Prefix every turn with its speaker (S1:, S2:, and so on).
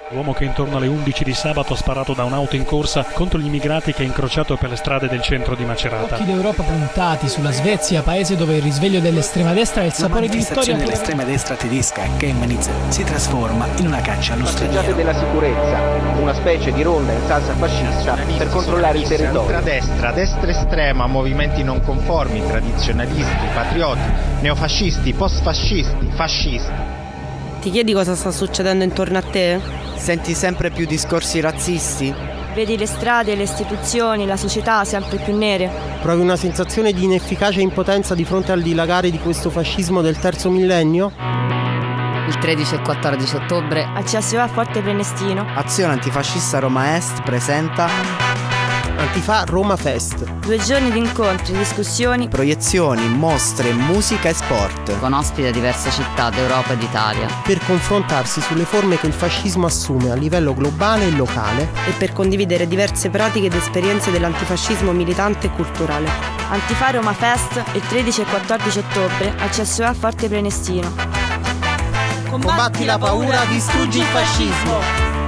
S1: L'uomo che intorno alle 11 di sabato ha sparato da un'auto in corsa contro gli immigrati che ha incrociato per le strade del centro di Macerata.
S2: Occhi d'Europa puntati sulla Svezia, paese dove il risveglio dell'estrema destra è il sapore di vittoria.
S3: La manifestazione dell'estrema destra tedesca a Chemnitz si trasforma in una caccia allo straniero.
S4: Della sicurezza, una specie di ronda in salsa fascista per controllare il territorio.
S5: Ultradestra, destra estrema, movimenti non conformi, tradizionalisti, patrioti, neofascisti, postfascisti, fascisti.
S6: Ti chiedi cosa sta succedendo intorno a te?
S7: Senti sempre più discorsi razzisti?
S8: Vedi le strade, le istituzioni, la società sempre più nere.
S9: Provi una sensazione di inefficacia e impotenza di fronte al dilagare di questo fascismo del terzo millennio?
S10: Il 13 e 14 ottobre
S8: al CSU a Forte Prenestino
S7: Azione Antifascista Roma Est presenta
S9: Antifa Roma Fest.
S8: 2 giorni di incontri, discussioni,
S7: proiezioni, mostre, musica e sport
S10: con ospiti da diverse città d'Europa e d'Italia
S9: per confrontarsi sulle forme che il fascismo assume a livello globale e locale
S6: e per condividere diverse pratiche ed esperienze dell'antifascismo militante e culturale.
S8: Antifa Roma Fest il 13 e 14 ottobre al CSU a Forte Prenestino.
S9: Combatti la paura, distruggi il fascismo.